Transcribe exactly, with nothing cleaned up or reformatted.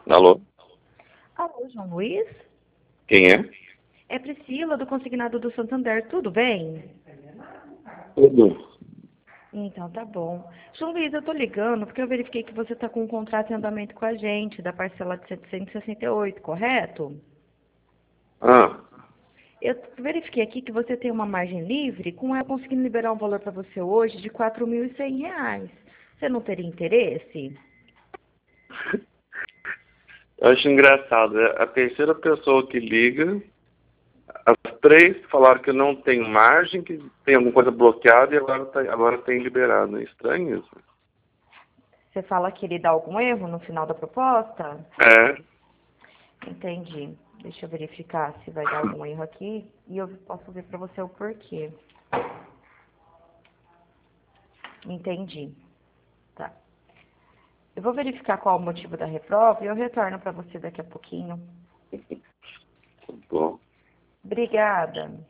Alô? Alô, João Luiz? Quem é? É Priscila, do Consignado do Santander. Tudo bem? Tudo. Então, tá bom. João Luiz, eu tô ligando porque eu verifiquei que você tá com um contrato em andamento com a gente, da parcela de setecentos e sessenta e oito, correto? Ah, Eu verifiquei aqui que você tem uma margem livre, com ela conseguindo liberar um valor para você hoje de quatro mil e cem reais. Você não teria interesse? eu acho engraçado. É a terceira pessoa que liga. As três falaram que não tem margem, que tem alguma coisa bloqueada e agora, tá, agora tem liberado. É estranho isso. Você fala que ele dá algum erro no final da proposta? É. Entendi. Deixa eu verificar se vai dar algum erro aqui e eu posso ver para você o porquê. Entendi. Tá. Eu vou verificar qual o motivo da reprova e eu retorno para você daqui a pouquinho. Tá bom. Obrigada.